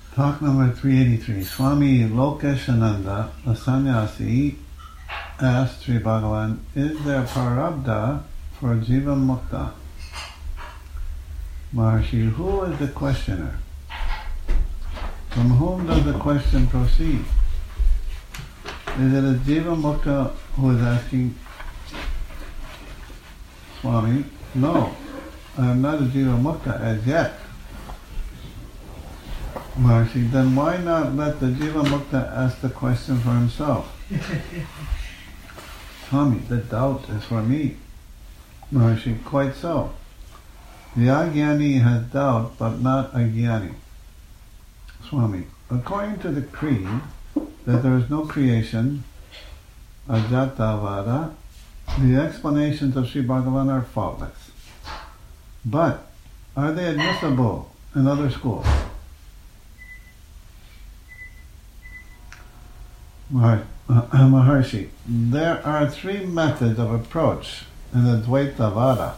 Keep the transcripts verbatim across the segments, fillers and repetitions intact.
Talk number three eighty-three. Swami Lokeshananda, a sannyasi, asked Sri Bhagavan, is there prarabdha for Jiva Mukta? Maharshi, who is the questioner? From whom does the question proceed? Is it a Jiva Mukta who is asking, Swami? No, I am not a Jiva Mukta as yet. Maharshi, then why not let the Jiva Mukta ask the question for himself? Swami, the doubt is for me. Maharshi, quite so. The Agyani has doubt, but not Agyani. Swami, according to the creed that there is no creation, Ajatavada, the explanations of Sri Bhagavan are faultless. But are they admissible in other schools? Maharshi, there are three methods of approach in the Dvaitavada.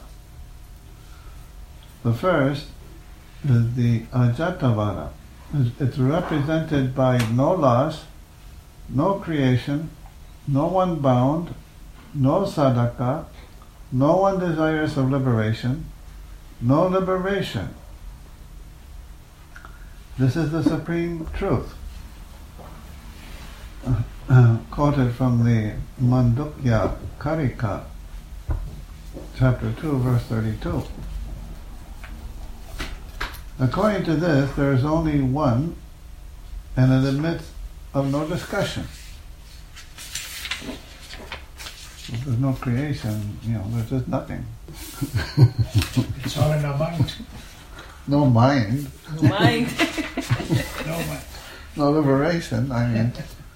The first is the Ajatavada. It's represented by no loss, no creation, no one bound, no sadhaka, no one desirous of liberation, no liberation. This is the supreme truth. Uh, uh, quoted from the Mandukya Karika, chapter two, verse thirty-two. According to this, there is only one, and it admits of no discussion. If there's no creation, you know, there's just nothing. It's all in our mind. No mind. No mind. No mind. No liberation, I mean.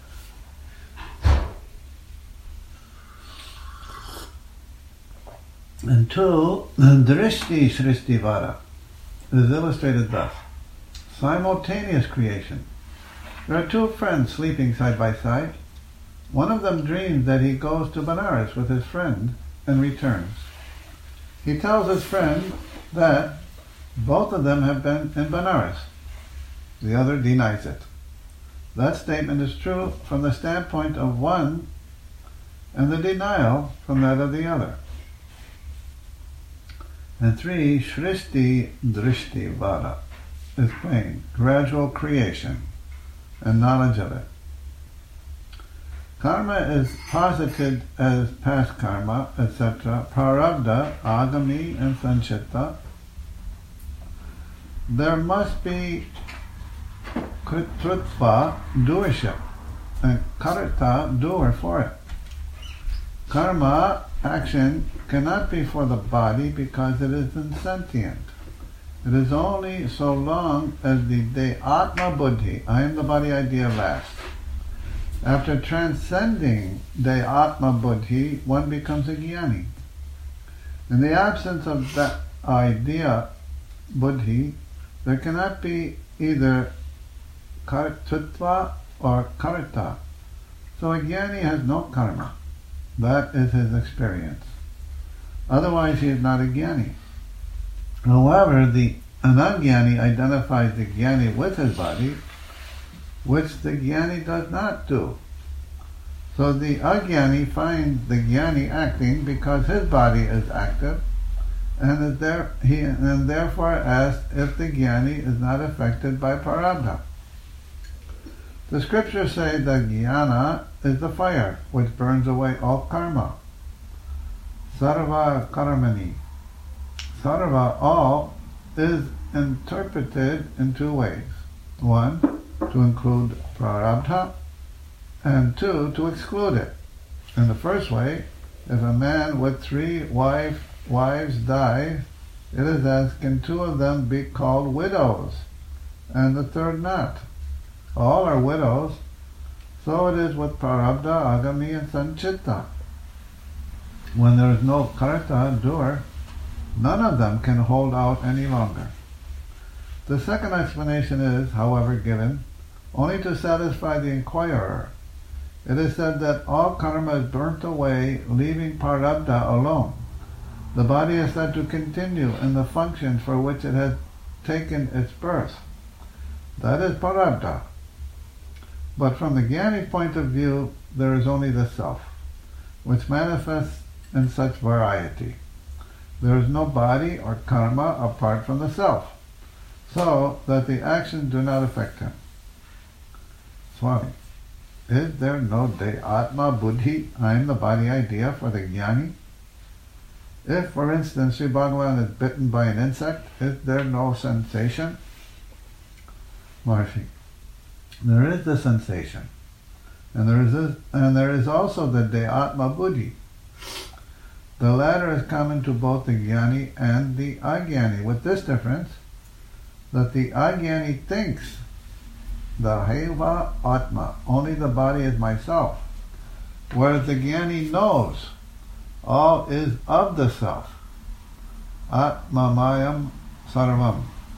And two, Drishti Shrishti Vara is illustrated thus. Simultaneous creation. There are two friends sleeping side by side. One of them dreams that he goes to Benares with his friend and returns. He tells his friend that both of them have been in Benares. The other denies it. That statement is true from the standpoint of one and the denial from that of the other. And three, Shrishti Drishti Vada is plain, gradual creation and knowledge of it. Karma is posited as past karma, et cetera, prarabdha, agami, and sanchitta. There must be kritrutva, doership, and karita, doer for it. Karma, action, cannot be for the body because it is insentient. It is only so long as the de atma buddhi, I am the body idea, lasts. After transcending de atma buddhi, one becomes a jnani. In the absence of that idea, buddhi, there cannot be either kartritva or karita. So a jnani has no karma. That is his experience. Otherwise he is not a jnani. However, the anagyani identifies the jnani with his body, which the jnani does not do. So the agyani finds the jnani acting because his body is active, and is there, he and therefore asks if the jnani is not affected by prarabdha. The scriptures say that jnana is the fire which burns away all karma. Sarva karmani. Sarva, all, is interpreted in two ways. One, to include prarabdha, and two, to exclude it. In the first way, if a man with three wife, wives dies, it is asked, can two of them be called widows, and the third not? All are widows. So it is with prarabdha, agami, and sanchitta. When there is no karta, doer, none of them can hold out any longer. The second explanation is, however, given only to satisfy the inquirer. It is said that all karma is burnt away, leaving prarabdha alone. The body is said to continue in the function for which it has taken its birth. That is Parabdha. But from the Jnani's point of view, there is only the self, which manifests in such variety. There is no body or karma apart from the self, so that the actions do not affect him. Swami, is there no de atma buddhi, I am the body idea for the Jnani? If, for instance, Sri Bhagavan is bitten by an insect, is there no sensation? Maharishi, there is the sensation, and there is a, and there is also the de atma buddhi. The latter is common to both the Jnani and the Ajnani, with this difference, that the Ajnani thinks the Heva Atma, only the body is myself, whereas the Jnani knows all is of the self. Atma Mayam Sarvam,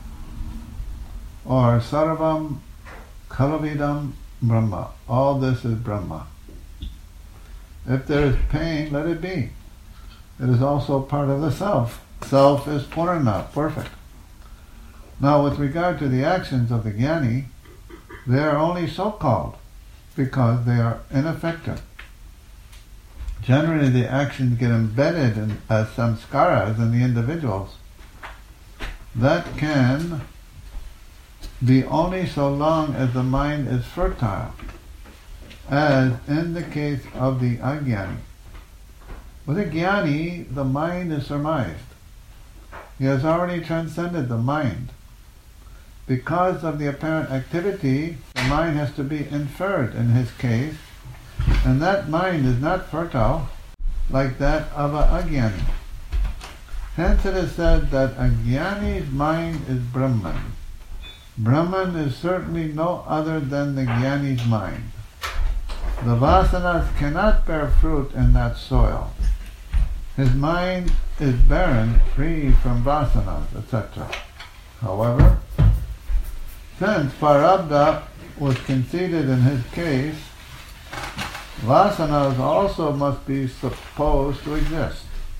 or Sarvam Kalavidam Brahma. All this is Brahma. If there is pain, let it be. It is also part of the self. Self is Purana, perfect. Now, with regard to the actions of the Jnani, they are only so-called because they are ineffective. Generally, the actions get embedded in, as samskaras in the individuals. That can be only so long as the mind is fertile, as in the case of the Ajnani. With a Jnani, the mind is surmised. He has already transcended the mind. Because of the apparent activity, the mind has to be inferred in his case, and that mind is not fertile like that of a Ajnani. Hence it is said that a Jnani's mind is Brahman. Brahman is certainly no other than the Jnani's mind. The vasanas cannot bear fruit in that soil. His mind is barren, free from vasanas, et cetera. However, since Parabdha was conceded in his case, vasanas also must be supposed to exist.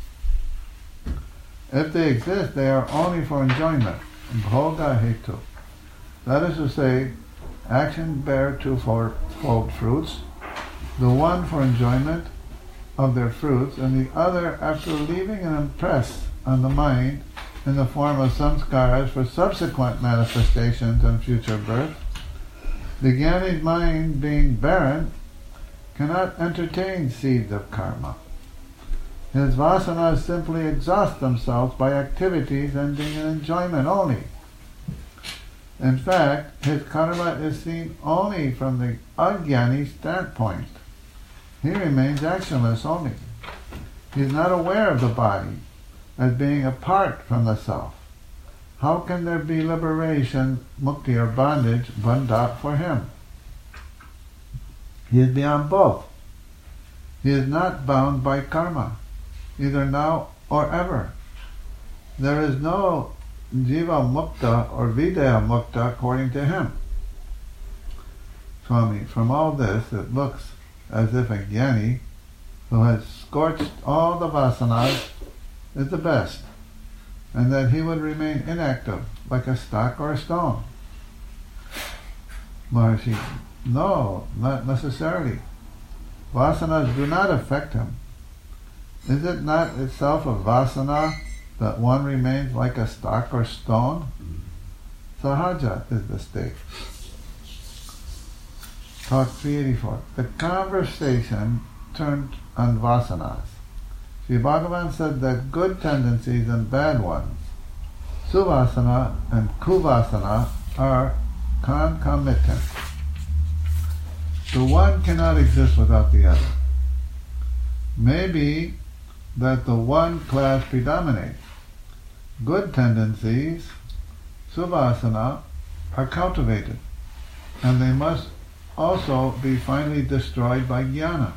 If they exist, they are only for enjoyment, bhoga hetu. That is to say, actions bear twofold fruits, the one for enjoyment of their fruits, and the other after leaving an impress on the mind in the form of samskaras for subsequent manifestations and future birth. The Jnani's mind, being barren, cannot entertain seeds of karma. His vasanas simply exhaust themselves by activities ending in enjoyment only. In fact, his karma is seen only from the Ajnani standpoint. He remains actionless only. He is not aware of the body as being apart from the self. How can there be liberation, mukti or bondage, bandha for him? He is beyond both. He is not bound by karma, either now or ever. There is no jiva mukta or videha mukta according to him. Swami, from all this it looks as if a Jnani who has scorched all the vasanas is the best, and that he would remain inactive like a stock or a stone. Maharishi, no, not necessarily. Vasanas do not affect him. Is it not itself a vasana that one remains like a stock or stone? Sahaja is the state. Talk three eighty-four. The conversation turned on vasanas. Sri Bhagavan said that good tendencies and bad ones, suvasana and kuvasana, are concomitant. The one cannot exist without the other. Maybe that the one class predominates. Good tendencies, suvasana, are cultivated, and they must also be finally destroyed by jnana.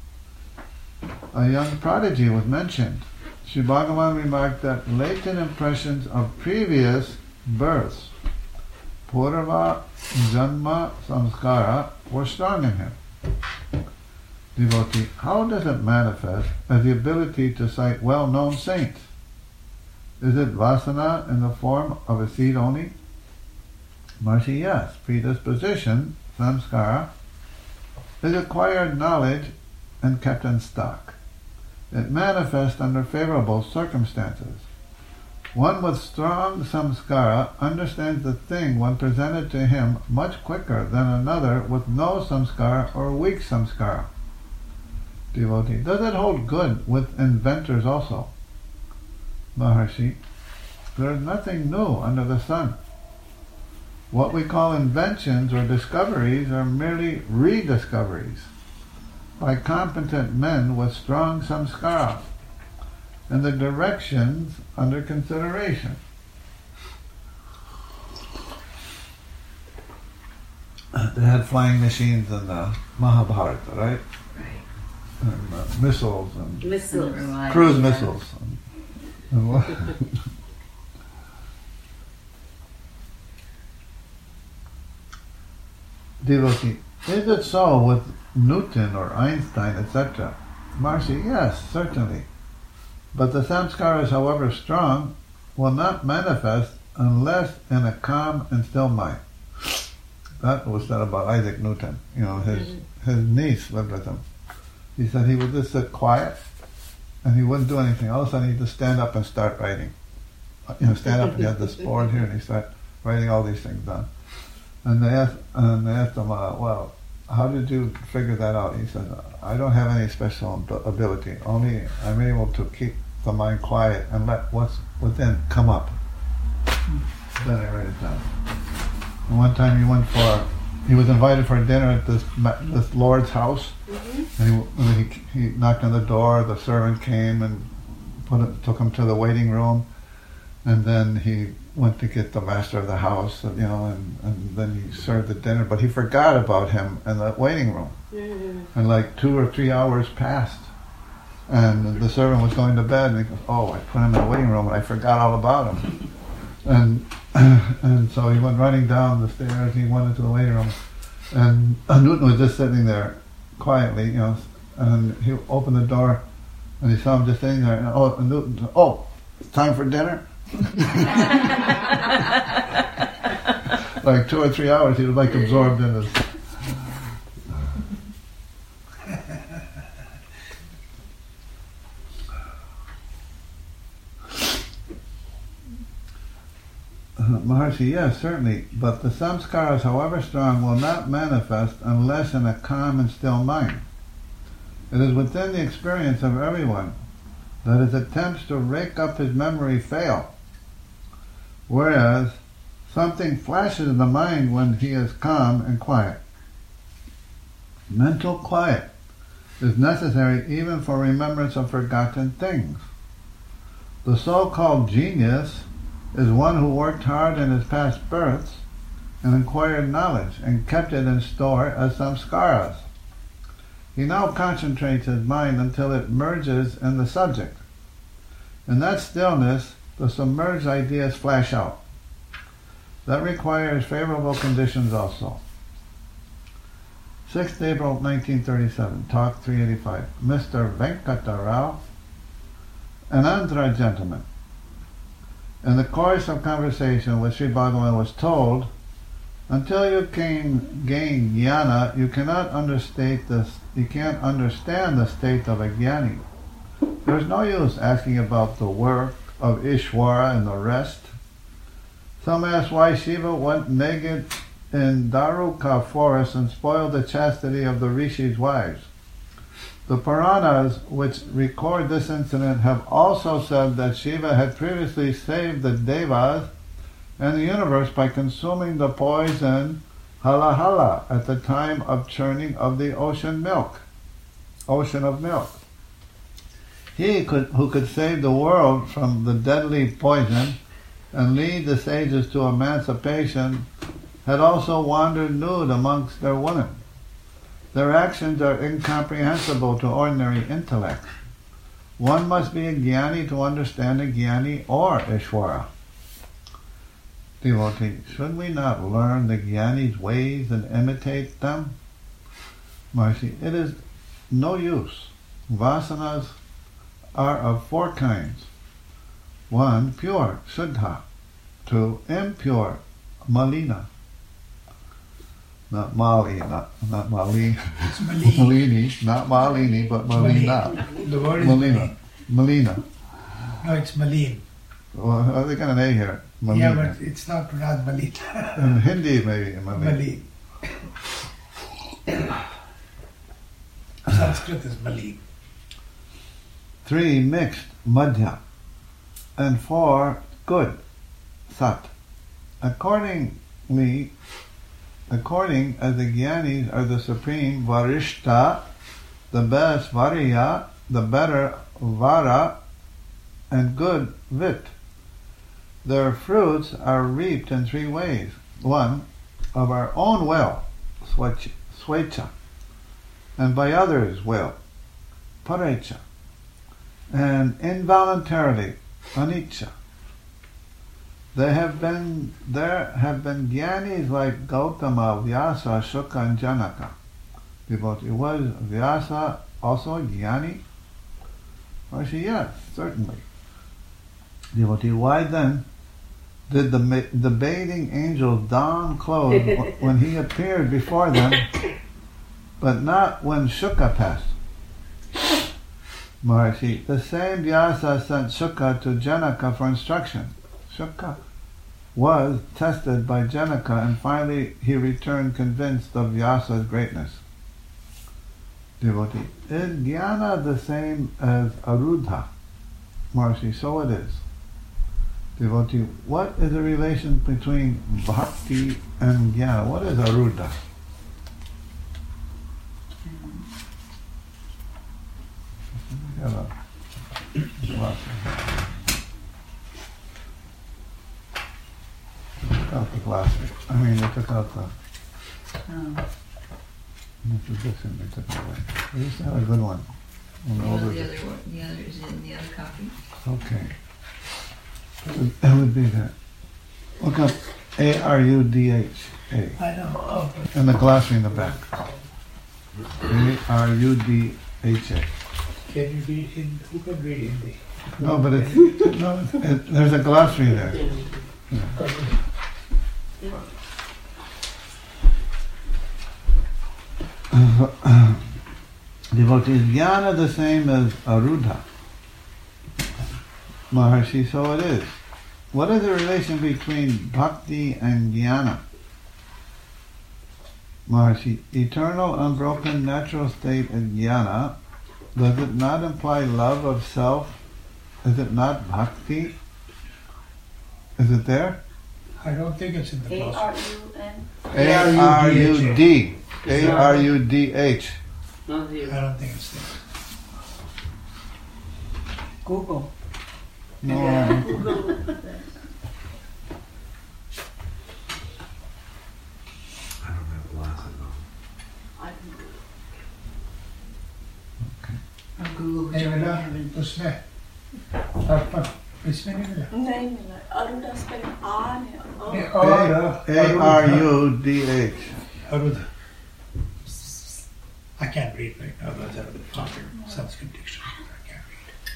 A young prodigy was mentioned. Sri Bhagavan remarked that latent impressions of previous births, purva janma samskara, were strong in him. Devotee, how does it manifest as the ability to cite well-known saints? Is it vasana in the form of a seed only? Maharishi, yes, predisposition, samskara, is acquired knowledge and kept in stock. It manifests under favorable circumstances. One with strong samskara understands the thing when presented to him much quicker than another with no samskara or weak samskara. Devotee, does it hold good with inventors also? Maharishi, there is nothing new under the sun. What we call inventions or discoveries are merely rediscoveries by competent men with strong samskara in the directions under consideration. They had flying machines in the Mahabharata, right? Right. And uh, missiles and Missiles. cruise missiles. And, and what- Devotee, is it so with Newton or Einstein, et cetera? Maharishi, yes, certainly. But the samskaras, however strong, will not manifest unless in a calm and still mind. That was said about Isaac Newton. You know, his mm-hmm. his niece lived with him. He said he would just sit quiet and he wouldn't do anything. All of a sudden he'd just stand up and start writing. You know, stand up and he had this board here and he started writing all these things down. And they asked, and they asked him, uh, well, how did you figure that out? He said, I don't have any special ability. Only I'm able to keep the mind quiet and let what's within come up. Then I write it down. And one time he went for, he was invited for dinner at this this Lord's house. Mm-hmm. And he, he he knocked on the door. The servant came and put it, took him to the waiting room. And then he went to get the master of the house, you know, and, and then he served the dinner. But he forgot about him in the waiting room. Mm-hmm. And like two or three hours passed. And the servant was going to bed, and he goes, oh, I put him in the waiting room, and I forgot all about him. And and so he went running down the stairs, and he went into the waiting room. And Newton was just sitting there quietly, you know, and he opened the door, and he saw him just sitting there, and oh, and Newton said, oh, it's time for dinner? Like two or three hours, he was like absorbed in this. Uh, Maharishi, yes, certainly, but the samskaras, however strong, will not manifest unless in a calm and still mind. It is within the experience of everyone that his attempts to rake up his memory fail, whereas something flashes in the mind when he is calm and quiet. Mental quiet is necessary even for remembrance of forgotten things. The so-called genius is one who worked hard in his past births and acquired knowledge and kept it in store as samskaras. He now concentrates his mind until it merges in the subject. In that stillness, the submerged ideas flash out. That requires favorable conditions also. sixth April nineteen thirty-seven, Talk three eighty-five. Mister Venkata Rao, an Andhra gentleman. In the course of conversation with Sri Bhagavan was told, until you can gain jnana, you cannot understate this, you can't understand the state of a jnani. There's no use asking about the work of Ishwara and the rest. Some ask why Shiva went naked in Daruka forest and spoiled the chastity of the Rishi's wives. The Puranas, which record this incident, have also said that Shiva had previously saved the Devas and the universe by consuming the poison halahala at the time of churning of the ocean milk, ocean of milk. He could, who could save the world from the deadly poison and lead the sages to emancipation, had also wandered nude amongst their women. Their actions are incomprehensible to ordinary intellect. One must be a jnani to understand a jnani or Ishwara. Devotee, should we not learn the jnani's ways and imitate them? Maharishi, it is no use. Vasanas are of four kinds. One, pure, shuddha. Two, impure, malina. Not Mali, not, not Mali. It's Malini. Malini, not Malini, but Malina. The word is Malina. Malina. No, it's Malin. Well, they got an A here. Malina. Yeah, but it's not pronounced Malita. In Hindi, maybe. Malina. Malin. Sanskrit is Malin. Three, mixed, madhya. And four, good, sat. Accordingly, according as the Gyanis are the supreme varishta, the best variya, the better vara, and good vit. Their fruits are reaped in three ways. One, of our own will, swecha, and by others' will, parecha, and involuntarily, anicca. They have been, there have been Gyanis like Gautama, Vyasa, Shuka, and Janaka. Devotee, was Vyasa also a Gyani? Or she, yes, certainly. Devotee, why then did the ma- the bathing angels don clothes w- when he appeared before them, but not when Shuka passed? Maharshi, the same Vyasa sent Shuka to Janaka for instruction. Shuka was tested by Janaka, and finally he returned convinced of Vyasa's greatness. Devotee, is Jnana the same as Arudha? Maharshi, so it is. Devotee, what is the relation between Bhakti and Jnana? What is Arudha? Took out the glossary. I mean, they took out the. Oh. This is this one they took away. We used to have a good one. When the No, older- the other one, the other is in the other copy. Okay. That would, that would be that. Look up A R U D H A I know. Oh, and the glossary in the back. A R U D H A. can you read Hindi? Who can read Hindi? No, but it's no. It's, it, there's a glossary there. Devotee, is Jnana the same as Arudha? Maharshi, so it is. What is the relation between Bhakti and Jnana? Maharshi, eternal, unbroken, natural state is Jnana. Does it not imply love of self? Is it not Bhakti? Is it there? I don't think it's in the A glossary. R U N? A R U D. A R U D H. Not I here. don't think it's there. Google. No. I don't have glasses on. I'll Google which नहीं one I मिला haven't. उसमें पर पर इसमें नहीं मिला नहीं मिला अरुणा स्पेलिंग आर है नहीं, अ- और A R U D H. Arudha. I can't read right now. Those are the proper Sanskrit dictionary. I can't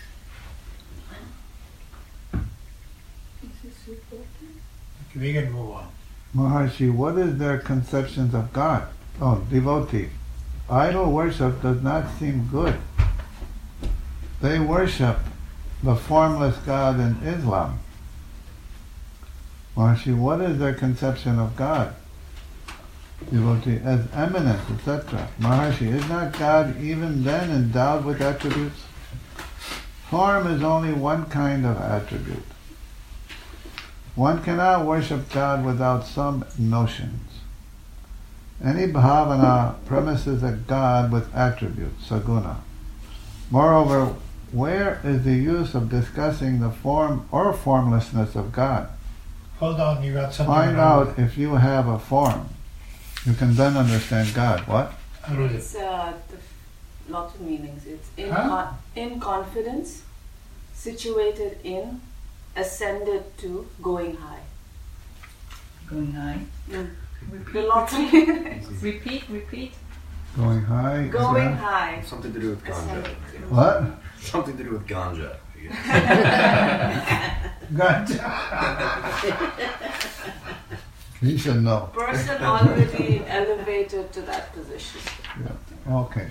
read. Okay, we can move on. Maharshi, what is their conceptions of God? Oh, devotee. Idol worship does not seem good. They worship the formless God in Islam. Maharshi, what is their conception of God? Devotee, as eminent, et cetera. Maharshi, is not God even then endowed with attributes? Form is only one kind of attribute. One cannot worship God without some notions. Any bhavana premises a God with attributes, saguna. Moreover, where is the use of discussing the form or formlessness of God? Hold on, you got something. Find wrong out if you have a form. You can then understand God. What? with Arudha. It's uh, the f- lots of meanings. It's in, Huh? con- in confidence, situated in, ascended to, going high. Going high. Mm. Repeat, There are lots of repeat, meanings. repeat, repeat. Going high? is Going that- high. Something to do with ganja. Ascended. What? Something to do with ganja. I guess. Ganja. He said no. Person already elevated to that position. Yeah. Okay.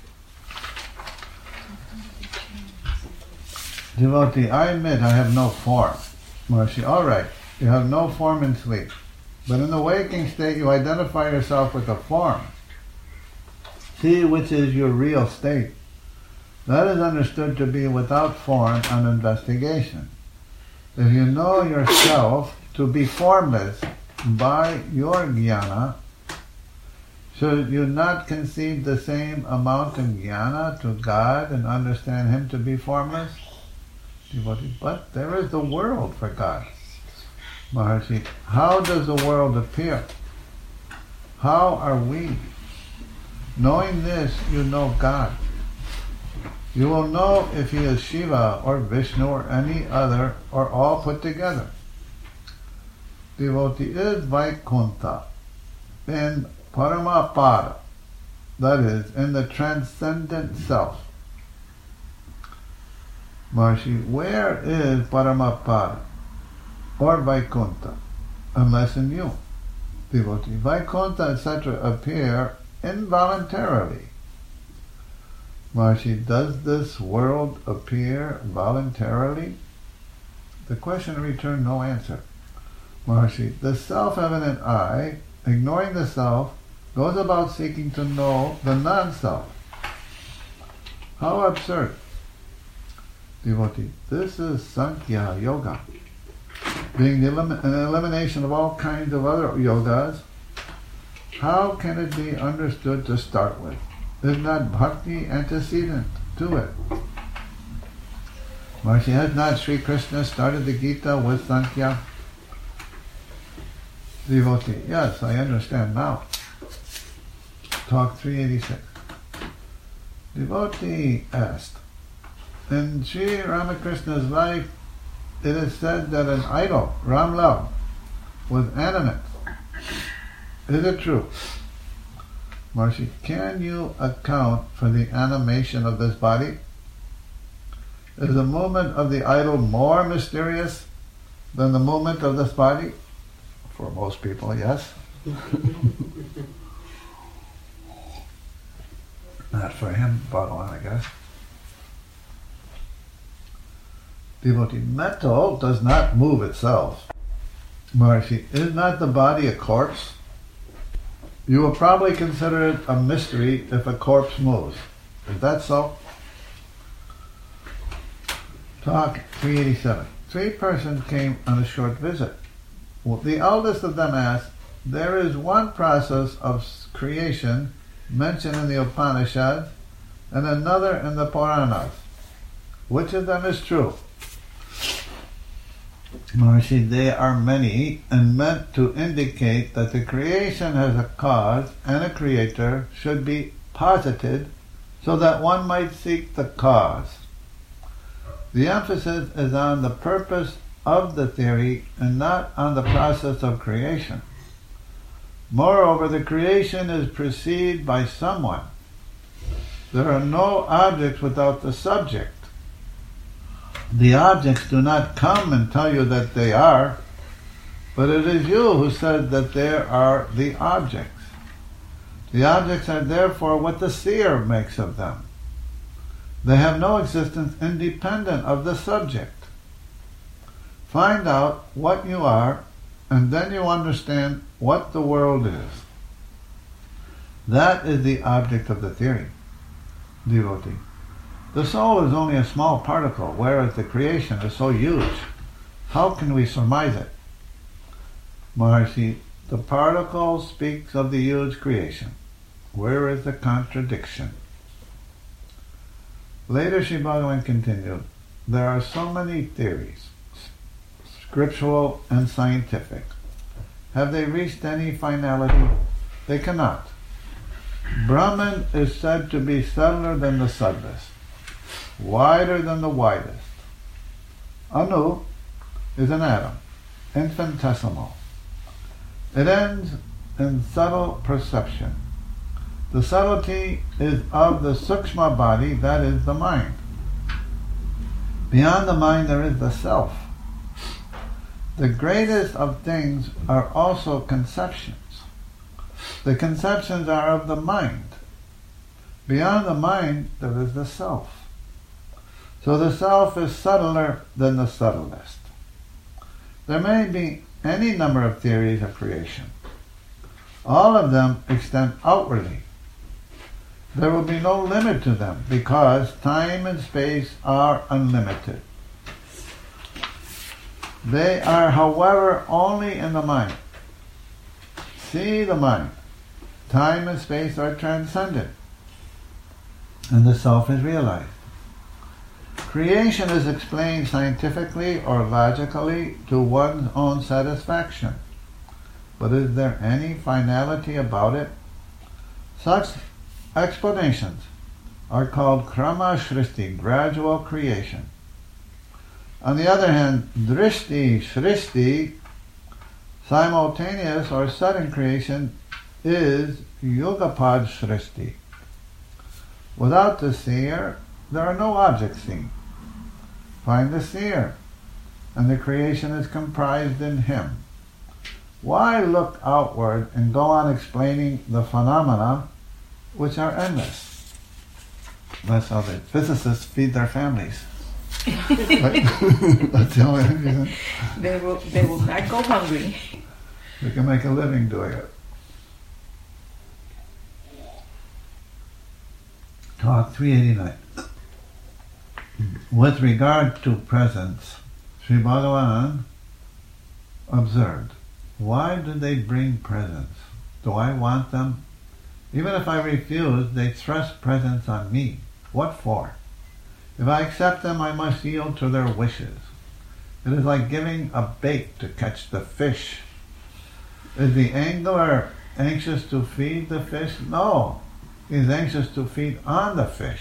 Devotee, I admit I have no form. Maharishi, all right, you have no form in sleep. But in the waking state, you identify yourself with a form. See which is your real state. That is understood to be without form on investigation. If you know yourself to be formless by your jnana, should you not concede the same amount of jnana to God and understand Him to be formless? But there is the world for God. Maharishi, how does the world appear? How are we? Knowing this, you know God. You will know if He is Shiva or Vishnu or any other or all put together. Devotee, is Vaikuntha in Paramapada, that is, in the transcendent self. Maharishi, where is Paramapada or Vaikuntha, unless in you? Devotee, Vaikuntha, et cetera appear involuntarily. Maharishi, does this world appear voluntarily? The question returned no answer. Maharishi, the self-evident I, ignoring the self, goes about seeking to know the non-self. How absurd. Devotee, this is Sankhya Yoga. Being the elim- an elimination of all kinds of other yogas, how can it be understood to start with? Is not bhakti antecedent to it? Maharishi, has not Sri Krishna started the Gita with Sankhya? Devotee, yes, I understand now. Talk three eighty-six. Devotee asked, in Sri Ramakrishna's life, it is said that an idol, Ramlal, was animate. Is it true? Maharishi, can you account for the animation of this body? Is the movement of the idol more mysterious than the movement of this body? For most people, yes. Not for him, Bhagavan, I guess. Devotee, metal does not move itself. Maharishi, is not the body a corpse? You will probably consider it a mystery if a corpse moves. Is that so? Talk three eighty-seven. Three persons came on a short visit. Well, the eldest of them asked, there is one process of creation mentioned in the Upanishads and another in the Puranas. Which of them is true? Maharishi, they are many and meant to indicate that the creation has a cause and a creator should be posited so that one might seek the cause. The emphasis is on the purpose of the theory and not on the process of creation. Moreover, the creation is preceded by someone. There are no objects without the subject. The objects do not come and tell you that they are, but it is you who said that there are the objects. The objects are therefore what the seer makes of them. They have no existence independent of the subject. Find out what you are, and then you understand what the world is. That is the object of the theory. Devotee, the soul is only a small particle, whereas the creation is so huge. How can we surmise it? Maharishi, the particle speaks of the huge creation. Where is the contradiction? Later, Sri Bhagavan continued, there are so many theories, scriptural and scientific. Have they reached any finality? They cannot. Brahman is said to be subtler than the subtlest, wider than the widest. Anu is an atom, infinitesimal. It ends in subtle perception. The subtlety is of the sukshma body, that is the mind. Beyond the mind there is the self. the greatest of things are also conceptions. The conceptions are of the mind. Beyond the mind, there is the self. So the self is subtler than the subtlest. There may be any number of theories of creation. All of them extend outwardly. There will be no limit to them because time and space are unlimited. They are, however, only in the mind. See the mind. Time and space are transcended, and the self is realized. Creation is explained scientifically or logically to one's own satisfaction. But is there any finality about it? Such explanations are called krama shristi, gradual creation. On the other hand, drishti shristi, simultaneous or sudden creation, is yugapad shristi. Without the seer, there are no objects seen. Find the seer, and the creation is comprised in him. Why look outward and go on explaining the phenomena which are endless? That's how the physicists feed their families. Right? That's the only reason. They will, they will not go hungry. They can make a living doing it. Talk three eighty-nine. With regard to presents, Sri Bhagavan observed, why do they bring presents? Do I want them? Even if I refuse, they thrust presents on me. What for? If I accept them, I must yield to their wishes. It is like giving a bait to catch the fish. Is the angler anxious to feed the fish? No. He is anxious to feed on the fish.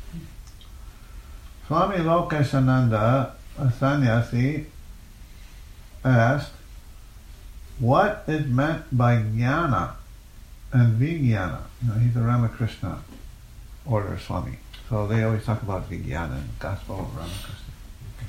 Swami Lokeshananda, a sannyasi, asked, what is meant by jnana and vijnana? You know, he's a Ramakrishna order Swami. So they always talk about vijnana in the Gospel of Ramakrishna. You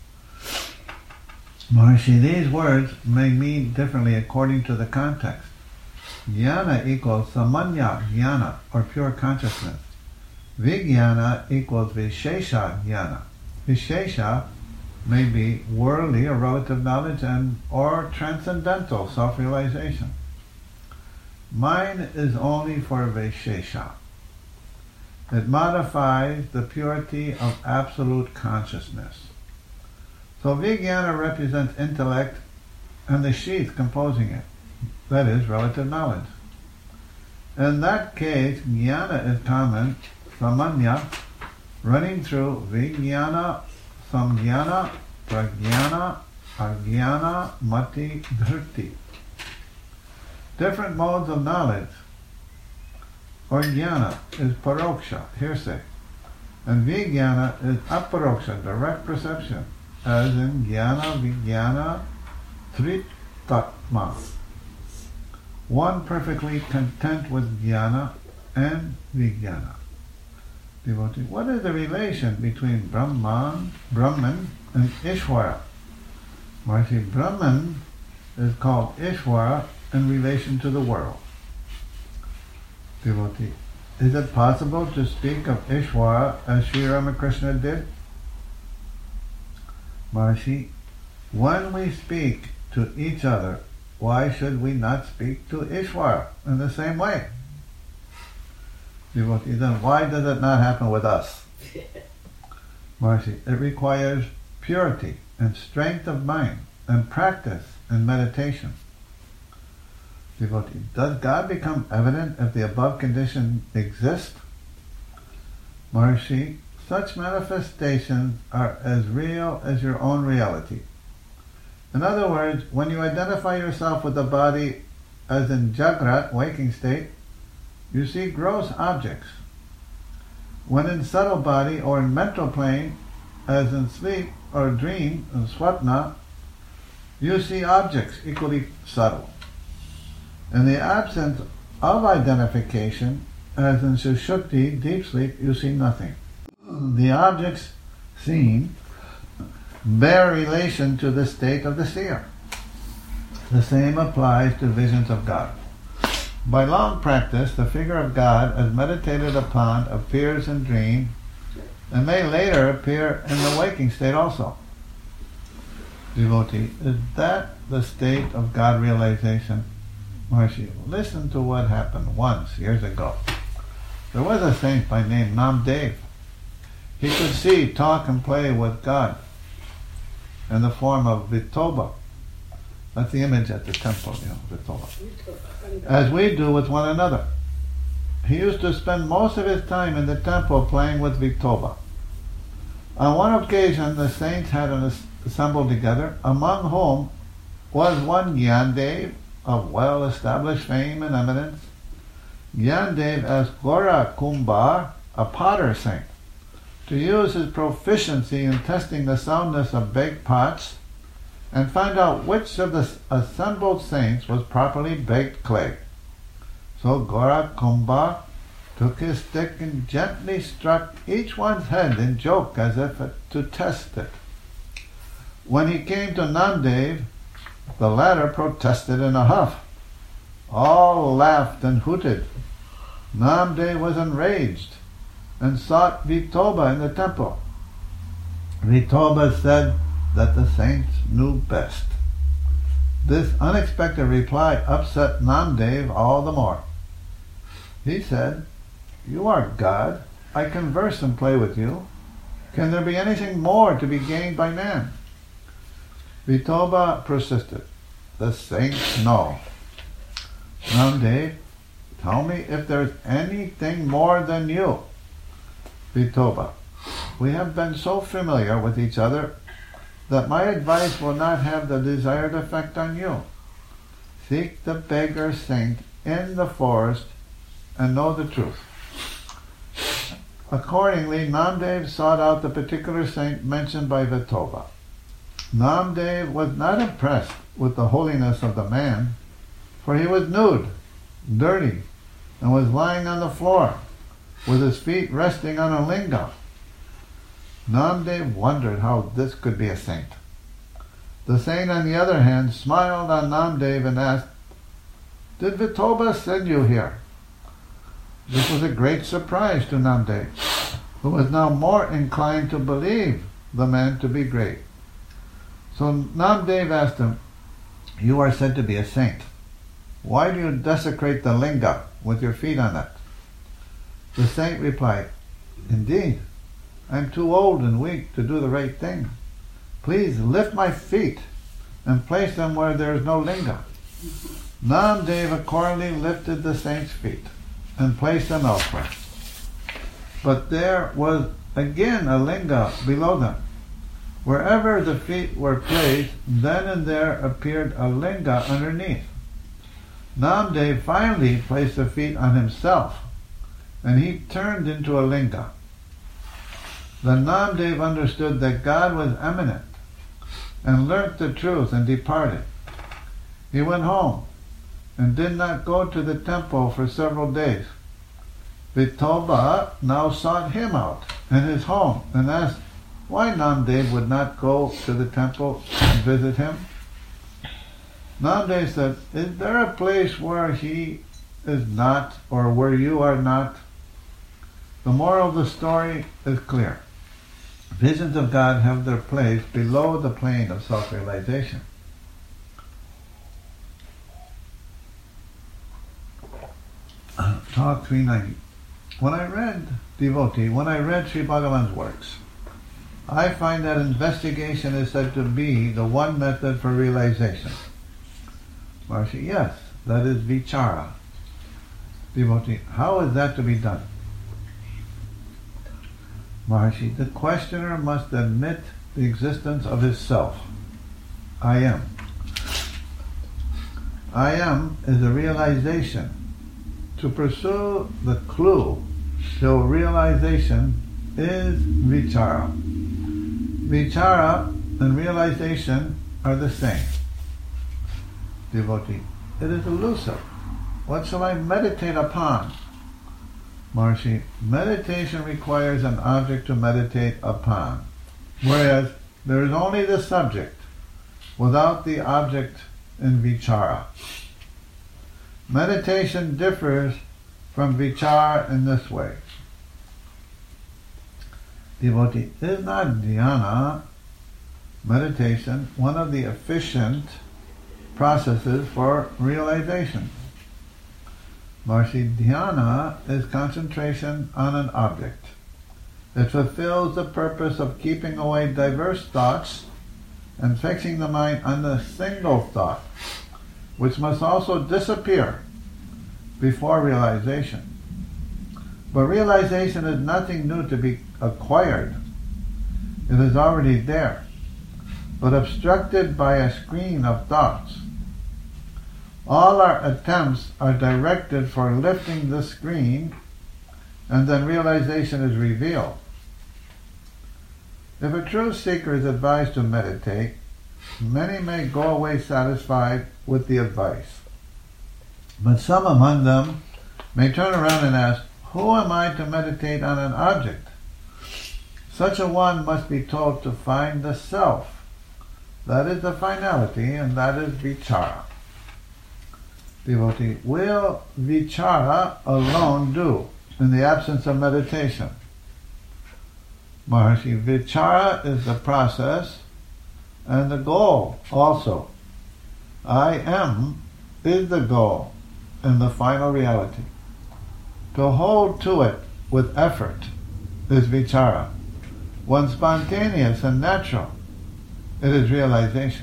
can read it. Maharshi, these words may mean differently according to the context. Jnana equals samanya jnana, or pure consciousness. Vijnana equals vishesha jnana. Vishesha may be worldly or relative knowledge and or transcendental self-realization. Mine is only for vishesha. It modifies the purity of absolute consciousness. So vijnana represents intellect and the sheath composing it, that is, relative knowledge. In that case, jnana is common, samanya, running through vijnana, samjnana, prajnana, ajnana, mati, dhriti. Different modes of knowledge. Or jnana is paroksha, hearsay, and vijnana is aparoksha, direct perception, as in jnana, vijnana, tritatma. One perfectly content with jnana and vijnana. Devotee, what is the relation between Brahman, Brahman and Ishvara? Maharishi, Brahman is called Ishvara in relation to the world. Devotee, is it possible to speak of Ishvara as Sri Ramakrishna did? Maharishi, when we speak to each other, why should we not speak to Ishvara in the same way? Devotee, then why does it not happen with us? Maharishi, it requires purity and strength of mind and practice and meditation. Devotee, does God become evident if the above condition exists? Maharishi, such manifestations are as real as your own reality. In other words, when you identify yourself with the body as in Jagrat, waking state, you see gross objects. When in subtle body or in mental plane, as in sleep or dream, in swapna, you see objects equally subtle. In the absence of identification, as in Sushupti, deep sleep, you see nothing. The objects seen bear relation to the state of the seer. The same applies to visions of God. By long practice, the figure of God, as meditated upon, appears in dream and may later appear in the waking state also. Devotee, is that the state of God realization? Maharshi, listen to what happened once, years ago. There was a saint by name Namdev. He could see, talk, and play with God in the form of Vithoba. That's the image at the temple, you know, Vithoba. As we do with one another. He used to spend most of his time in the temple playing with Vithoba. On one occasion, the saints had an assembled together, among whom was one Gyandev of well-established fame and eminence. Gyandev asked Gora Kumbha, a potter saint, to use his proficiency in testing the soundness of baked pots and find out which of the assembled saints was properly baked clay. So Gora Kumbha took his stick and gently struck each one's head in joke as if to test it. When he came to Namdev, the latter protested in a huff. All laughed and hooted. Namdev was enraged and sought Vithoba in the temple. Vithoba said that the saints knew best. This unexpected reply upset Namdev all the more. He said, "You are God. I converse and play with you. Can there be anything more to be gained by man?" Vithoba persisted. "The saints know." Namdev, "Tell me if there's anything more than you." Vithoba, "We have been so familiar with each other that my advice will not have the desired effect on you. Seek the beggar saint in the forest and know the truth." Accordingly, Namdev sought out the particular saint mentioned by Vithoba. Namdev was not impressed with the holiness of the man, for he was nude, dirty, and was lying on the floor, with his feet resting on a linga. Namdev wondered how this could be a saint. The saint, on the other hand, smiled on Namdev and asked, "Did Vithoba send you here?" This was a great surprise to Namdev, who was now more inclined to believe the man to be great. So Namdev asked him, "You are said to be a saint. Why do you desecrate the linga with your feet on it?" The saint replied, "Indeed, I am too old and weak to do the right thing. Please lift my feet and place them where there is no linga." Namdev accordingly lifted the saint's feet and placed them elsewhere. But there was again a linga below them. Wherever the feet were placed, then and there appeared a linga underneath. Namdev finally placed the feet on himself, and he turned into a linga. Then Namdev understood that God was eminent, and learnt the truth and departed. He went home, and did not go to the temple for several days. Vithoba now sought him out in his home, and asked why Namdev would not go to the temple and visit him. Namdev said, "Is there a place where he is not, or where you are not?" The moral of the story is clear. Visions of God have their place below the plane of self-realization. Talk three ninety. When I read, devotee, when I read Sri Bhagavan's works, I find that investigation is said to be the one method for realization. Maharshi, yes, that is vichara. Devotee, how is that to be done? Maharshi, the questioner must admit the existence of his self. I am. I am is a realization. To pursue the clue till realization is vichara. Vichara and realization are the same. Devotee, it is elusive. What shall I meditate upon? Maharshi, meditation requires an object to meditate upon, whereas There is only the subject, without the object in vichara. Meditation differs from vichara in this way. Devotee, is not dhyana, meditation, one of the efficient processes for realization? Maharishi, dhyana is concentration on an object. It fulfills the purpose of keeping away diverse thoughts and fixing the mind on the single thought, which must also disappear before realization. But realization is nothing new to be acquired. It is already there, but obstructed by a screen of thoughts. All our attempts are directed for lifting the screen, and then realization is revealed. If a true seeker is advised to meditate, many may go away satisfied with the advice. But some among them may turn around and ask, who am I to meditate on an object? Such a one must be told to find the self. That is the finality, and that is vichara. Devotee, will vichara alone do in the absence of meditation? Maharishi, vichara is the process and the goal also. I am is the goal and the final reality. To hold to it with effort is vichara. When spontaneous and natural, it is realization.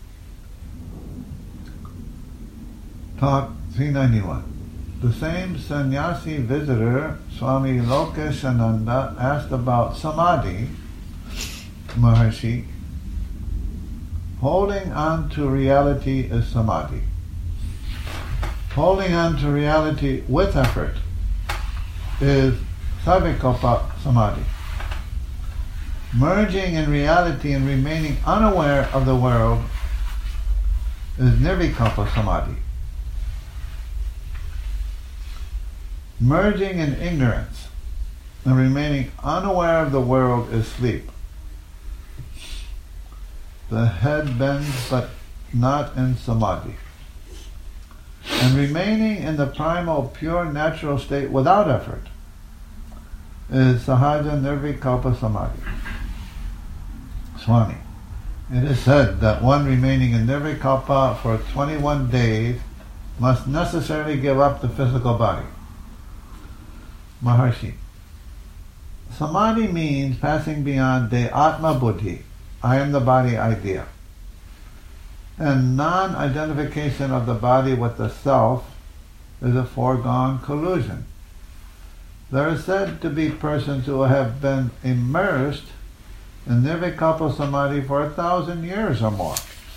Talk three ninety-one. The same sannyasi visitor, Swami Lokeshananda, asked about samadhi. Maharishi, holding on to reality is samadhi. Holding on to reality with effort is savikalpa samadhi. Merging in reality and remaining unaware of the world is nirvikalpa samadhi. Merging in ignorance and remaining unaware of the world is sleep. The head bends but not in samadhi. And remaining in the primal, pure, natural state without effort is sahaja nirvikalpa samadhi. Swami, it is said that one remaining in nirvikalpa for twenty-one days must necessarily give up the physical body. Maharishi, samadhi means passing beyond the atma buddhi, I am the body idea, and non-identification of the body with the self is a foregone collusion. There are said to be persons who have been immersed in nirvikalpa samadhi for a thousand years or more.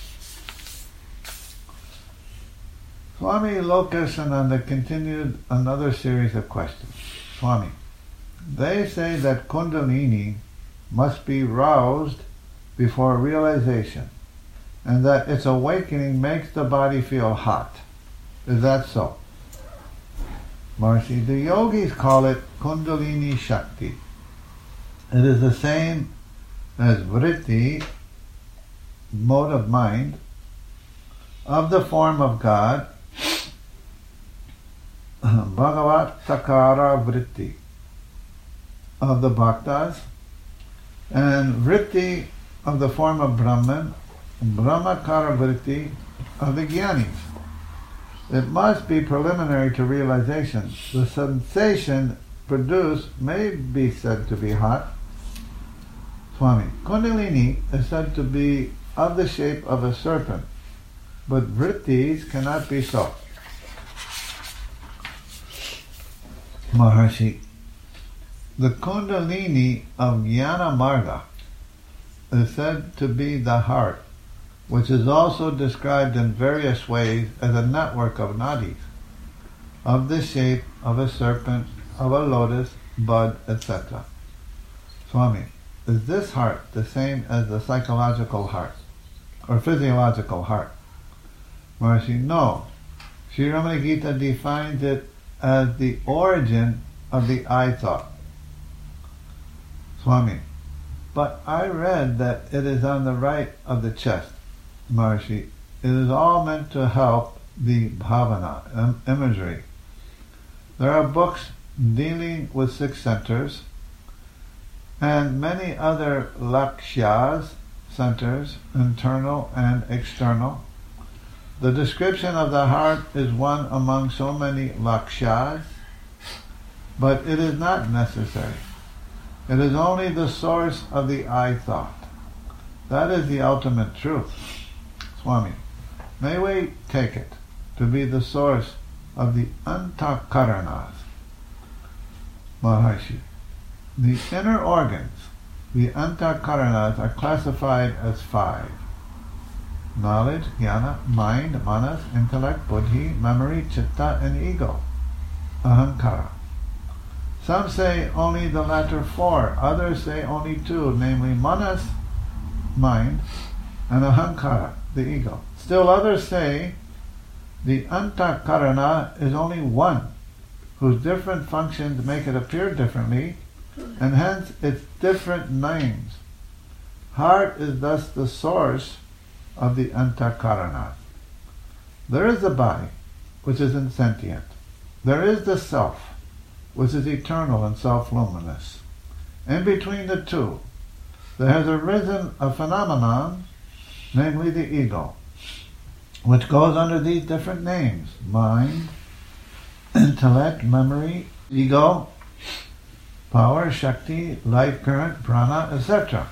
Swami Lokeshananda continued another series of questions. Swami, they say that Kundalini must be roused before realization, and that its awakening makes the body feel hot. Is that so? Maharishi, the yogis call it Kundalini Shakti. It is the same as vritti, mode of mind, of the form of God, Bhagavat Sakara Vritti, of the Bhaktas, and Vritti of the form of Brahman, Brahmakara Vritti of the Jnanis. It must be preliminary to realization. The sensation produced may be said to be hot. Swami, Kundalini is said to be of the shape of a serpent, but vrittis cannot be so. Maharishi, the Kundalini of Jnana Marga is said to be the heart, which is also described in various ways as a network of nadis, of the shape of a serpent, of a lotus, bud, et cetera. Swami, is this heart the same as the psychological heart, or physiological heart? Maharishi, no. Sri Ramana Gita defines it as the origin of the I thought. Swami, But I read that it is on the right of the chest, Maharishi. It is all meant to help the bhavana, im- imagery. There are books dealing with six centers and many other lakshyas, centers, internal and external. The description of the heart is one among so many lakshyas, but it is not necessary. It is only the source of the I thought. That is the ultimate truth. Swami, may we take it to be the source of the antakaranas. Maharishi, the inner organs, the antakaranas, are classified as five. Knowledge, jnana, mind, manas, intellect, buddhi, memory, chitta, and ego, ahankara. Some say only the latter four, others say only two, namely manas, mind, and ahankara, the ego. Still others say the antakarana is only one, whose different functions make it appear differently, and hence its different names. Heart is thus the source of the antakarana. There is the body, which is insentient. There is the self, which is eternal and self-luminous. In between the two, there has arisen a phenomenon, namely the ego, which goes under these different names: mind, intellect, memory, ego, power, shakti, life current, prana, et cetera.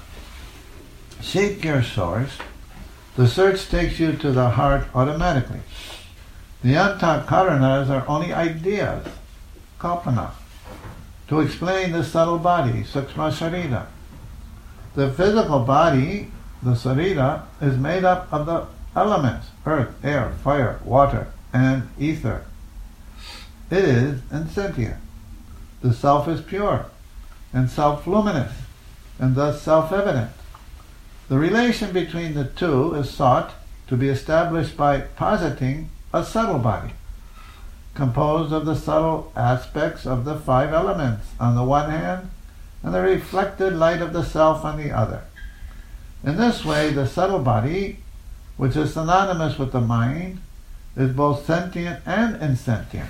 Seek your source. The search takes you to the heart automatically. The antakaranas are only ideas, kalpana, to explain the subtle body, sukshma sharira. The physical body, the sarira, is made up of the elements: earth, air, fire, water, and ether. It is insentient. The self is pure and self-luminous, and thus self-evident. The relation between the two is sought to be established by positing a subtle body, composed of the subtle aspects of the five elements on the one hand, and the reflected light of the self on the other. In this way, the subtle body, which is synonymous with the mind, is both sentient and insentient.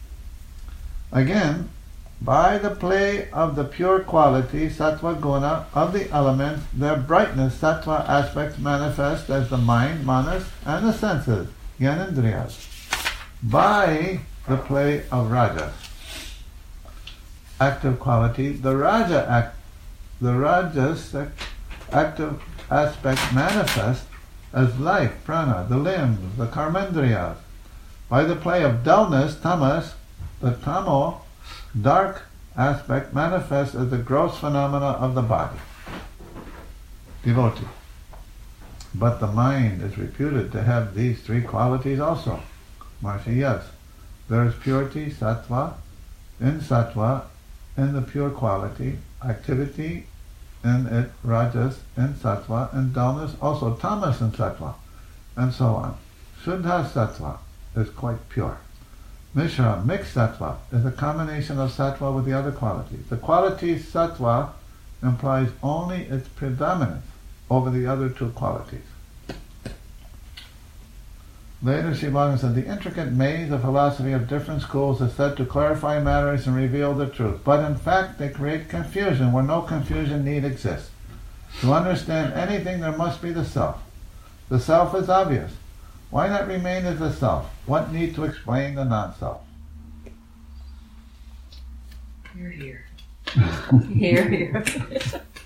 Again, by the play of the pure quality, sattva guna, of the elements, their brightness, sattva aspects, manifest as the mind, manas, and the senses, gyanendriyas. By the play of rajas, active quality, the raja act, the rajas active aspects manifest as life, prana, the limbs, the karmendriyas. By the play of dullness, tamas, the tamo, dark aspect, manifests as the gross phenomena of the body. Devotee. But the mind is reputed to have these three qualities also. Maharishi, yes. There is purity, sattva, in sattva, in the pure quality, activity in it, rajas, in sattva, and dullness, also tamas in sattva, and so on. Shuddha sattva is quite pure. Mishra, mixed sattva, is a combination of sattva with the other qualities. The quality sattva implies only its predominance over the other two qualities. Later, Sri Bhagavan said, the intricate maze of philosophy of different schools is said to clarify matters and reveal the truth, but in fact they create confusion where no confusion need exist. To understand anything, there must be the self. The self is obvious. Why not remain as the self? What need to explain the non-self? Here, here. Here, here.